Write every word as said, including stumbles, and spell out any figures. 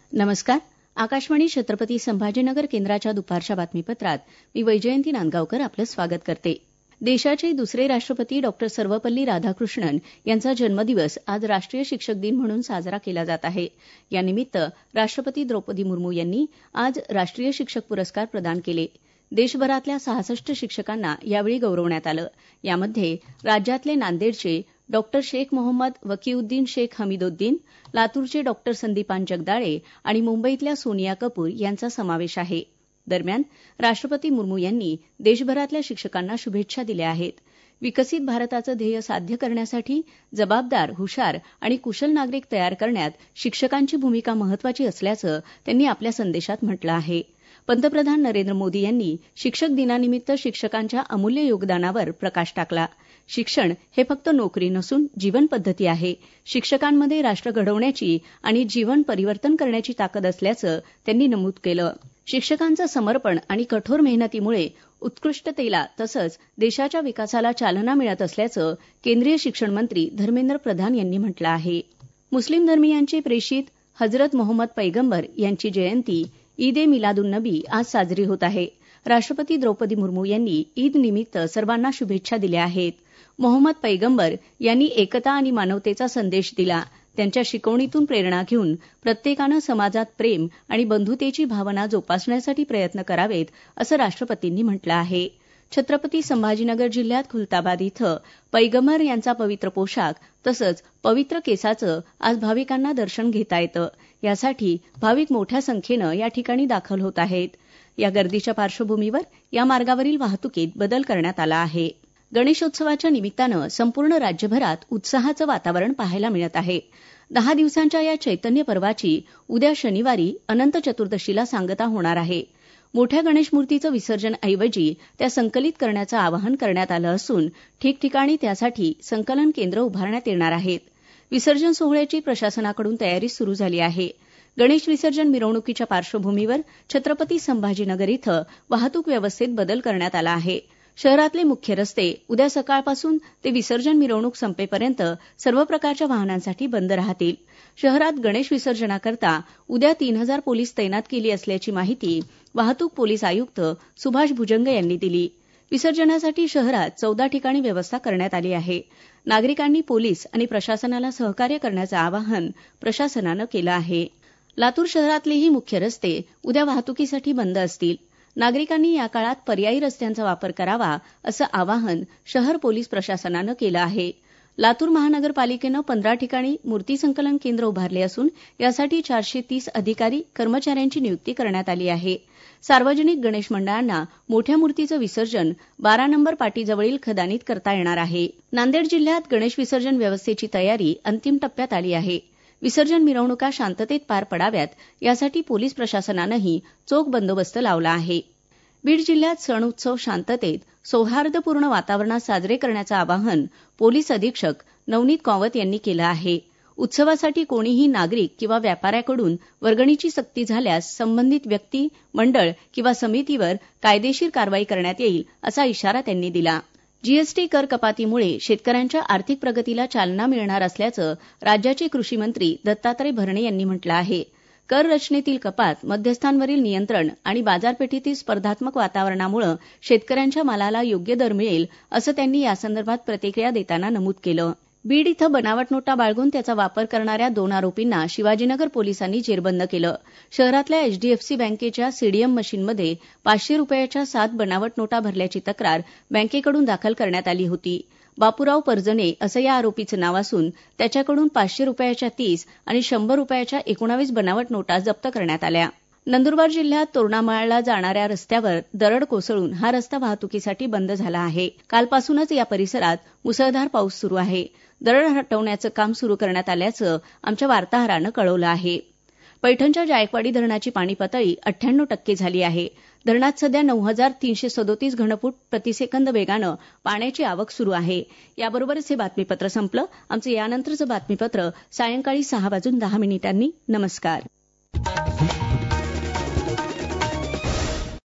नमस्कार. आकाशवाणी छत्रपती संभाजीनगर केंद्राच्या दुपारच्या बातमीपत्रात मी वैजयंती नांदगावकर आपलं स्वागत करते. देशाचे दुसरे राष्ट्रपती डॉ सर्वपल्ली राधाकृष्णन यांचा जन्मदिवस आज राष्ट्रीय शिक्षक दिन म्हणून साजरा केला जात आहे. यानिमित्त राष्ट्रपती द्रौपदी मुर्मू यांनी आज राष्ट्रीय शिक्षक पुरस्कार प्रदान केले. देशभरातल्या सहासष्ट शिक्षकांना यावेळी गौरवण्यात आलं. यामध्ये राज्यातले नांदेडचे डॉ शेख मोहम्मद वकीउद्दीन शेख हमीदुद्दीन, लातूरचे डॉ संदीपान जगदाळे आणि मुंबईतल्या सोनिया कपूर यांचा समावेश आहे. दरम्यान राष्ट्रपती मुर्मू यांनी देशभरातल्या शिक्षकांना शुभेच्छा दिल्या आहेत. विकसित भारताचं ध्येय साध्य करण्यासाठी जबाबदार, हुशार आणि कुशल नागरिक तयार करण्यात शिक्षकांची भूमिका महत्वाची असल्याचं त्यांनी आपल्या संदेशात म्हटलं आहे. पंतप्रधान नरेंद्र मोदी यांनी शिक्षक दिनानिमित्त शिक्षकांच्या अमूल्य योगदानावर प्रकाश टाकला. शिक्षण हे फक्त नोकरी नसून जीवन पद्धती आहे. शिक्षकांमध्ये राष्ट्र घडवण्याची आणि जीवन परिवर्तन करण्याची ताकद असल्याचं त्यांनी नमूद केलं. शिक्षकांचं समर्पण आणि कठोर मेहनतीमुळे उत्कृष्टतेला तसंच देशाच्या विकासाला चालना मिळत असल्याचं केंद्रीय शिक्षण मंत्री धर्मेंद्र प्रधान यांनी म्हटलं आहे. मुस्लिम धर्मीयांचे प्रेषित हजरत मोहम्मद पैगंबर यांची जयंती ईद ए मिलादुन्नबी आज साजरी होत आहे. राष्ट्रपती द्रौपदी मुर्मू यांनी ईद निमित्त सर्वांना शुभेच्छा दिल्या आहेत. मोहम्मद पैगंबर यांनी एकता आणि मानवतेचा संदेश दिला. त्यांच्या शिकवणीतून प्रेरणा घेऊन प्रत्येकानं समाजात प्रेम आणि बंधुतेची भावना जोपासण्यासाठी प्रयत्न करावेत, असं राष्ट्रपतींनी म्हटलं आहे. छत्रपती संभाजीनगर जिल्ह्यात खुलताबाद इथं पैगंबर यांचा पवित्र पोशाख तसंच पवित्र केसाचं आज भाविकांना दर्शन घेता येतं. यासाठी भाविक मोठ्या संख्येनं या ठिकाणी दाखल होत आहेत. या गर्दीच्या पार्श्वभूमीवर या मार्गावरील वाहतुकीत बदल करण्यात आला आहे. गणेशोत्सवाच्या निमित्तानं संपूर्ण राज्यभरात उत्साहाचं वातावरण पाहायला मिळत आहे. दहा दिवसांच्या या चैतन्य पर्वाची उद्या शनिवारी अनंत चतुर्दशीला सांगता होणार आहे. मोठ्या गणेश मूर्तीचं विसर्जन ऐवजी त्या संकलित करण्याचं आवाहन करण्यात आलं असून ठिकठिकाणी त्यासाठी संकलन केंद्र उभारण्यात येणार आहेत. विसर्जन सोहळ्याची प्रशासनाकडून तयारी सुरू झाली आहे. गणेश विसर्जन मिरवणुकीच्या पार्श्वभूमीवर छत्रपती संभाजीनगर इथं वाहतूक व्यवस्थेत बदल करण्यात आला आहे. शहरातले मुख्य रस्ते उद्या सकाळपासून ते विसर्जन मिरवणूक संपेपर्यंत सर्व प्रकारच्या वाहनांसाठी बंद राहतील. शहरात गणेश विसर्जनाकरता उद्या तीन हजार पोलीस तैनात केली असल्याची माहिती वाहतूक पोलीस आयुक्त सुभाष भुजंग यांनी दिली. विसर्जनासाठी शहरात चौदा ठिकाणी व्यवस्था करण्यात आली आहे. नागरिकांनी पोलीस आणि प्रशासनाला सहकार्य करण्याचं आवाहन प्रशासनानं केलं आहे. लातूर शहरातलेही मुख्य रस्ते उद्या वाहतुकीसाठी बंद असतील. नागरिकांनी या काळात पर्यायी रस्त्यांचा वापर करावा असं आवाहन शहर पोलीस प्रशासनानं केलं आहे. लातूर महानगरपालिकेनं पंधरा ठिकाणी मूर्ती संकलन केंद्र उभारले असून यासाठी चारशे तीस अधिकारी कर्मचाऱ्यांची नियुक्ती करण्यात आली आहे. सार्वजनिक गणेश मंडळांना मोठ्या मूर्तीचं विसर्जन बारा नंबर पाटीजवळील खदानीत करता येणार आहे. नांदेड जिल्ह्यात गणेश विसर्जन व्यवस्थेची तयारी अंतिम टप्प्यात आली आहे. विसर्जन मिरवणुका शांततेत पार पडाव्यात यासाठी पोलीस प्रशासनानंही चोख बंदोबस्त लावला आहे. बीड जिल्ह्यात सण उत्सव शांततेत सौहार्दपूर्ण वातावरणात साजरे करण्याचं आवाहन पोलीस अधीक्षक नवनीत कॉवत यांनी केलं आहे. उत्सवासाठी कोणीही नागरिक किंवा व्यापाऱ्याकडून वर्गणीची सक्ती झाल्यास संबंधित व्यक्ती, मंडळ किंवा समितीवर कायदेशीर कारवाई करण्यात येईल असा इशारा त्यांनी दिला. जीएसटी कर कपातीमुळे शेतकऱ्यांच्या आर्थिक प्रगतीला चालना मिळणार असल्याचं राज्याचे कृषी मंत्री दत्तात्रय भरणे यांनी म्हटलं आहे. कर रचनेतील कपात, मध्यस्थांवरील नियंत्रण आणि बाजारपेठेतील स्पर्धात्मक वातावरणामुळे शेतकऱ्यांच्या मालाला योग्य दर मिळेल असं त्यांनी यासंदर्भात प्रतिक्रिया देताना नमूद केलं. बीड इथं बनावट नोटा बाळगून त्याचा वापर करणाऱ्या दोन आरोपींना शिवाजीनगर पोलिसांनी जेरबंद केलं. शहरातल्या एचडीएफसी बँकेच्या सीडीएम मशीनमध्ये पाचशे रुपयाच्या सात बनावट नोटा भरल्याची तक्रार बँकेकडून दाखल करण्यात आली होती. बापूराव परजणे असं या आरोपीचं नाव असून त्याच्याकडून पाचशे रुपयाच्या तीस आणि शंभर रुपयाच्या एकोणावीस बनावट नोटा जप्त करण्यात आल्या. नंदुरबार जिल्ह्यात तोरणामाळला जाणाऱ्या रस्त्यावर दरड कोसळून हा रस्ता वाहतुकीसाठी बंद झाला आहे. कालपासूनच या परिसरात मुसळधार पाऊस सुरू आहे. दरड हटवण्याचं काम सुरू करण्यात आल्याचं आमच्या वार्ताहरानं कळवलं आहे. पैठणच्या जायकवाडी धरणाची पाणी पातळी अठ्ठ्याण्णव टक्के झाली आहे. धरणात सध्या नऊ हजार तीनशे सदोतीस घनफूट प्रतिसेकंद वेगानं पाण्याची आवक सुरू आहे. याबरोबरच हे बातमीपत्र संपलं. आमचं यानंतरचं बातमीपत्र सायंकाळी सहा वाजून दहा मिनिटांनी. नमस्कार.